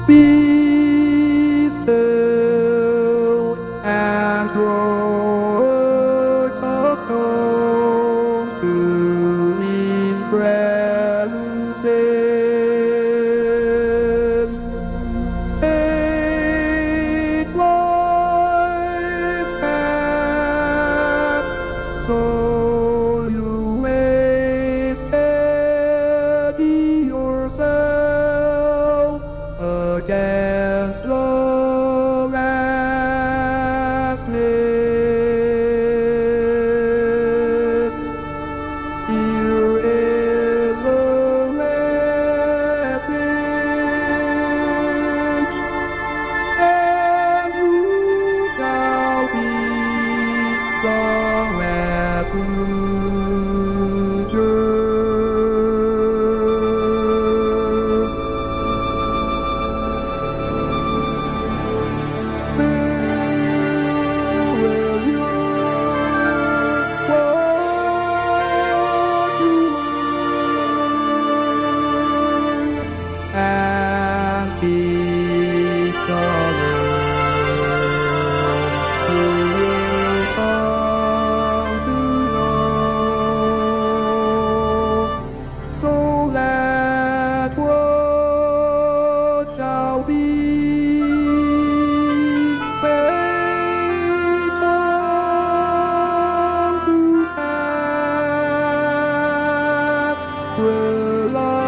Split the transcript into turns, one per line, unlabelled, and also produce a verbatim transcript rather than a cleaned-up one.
Be still and grow accustomed to His presences. Take wise step, so you may steady yourself against the restless. Here is a message, and who shall be the messenger? And teach others who will come to know, so that what shall be may come to pass. Will I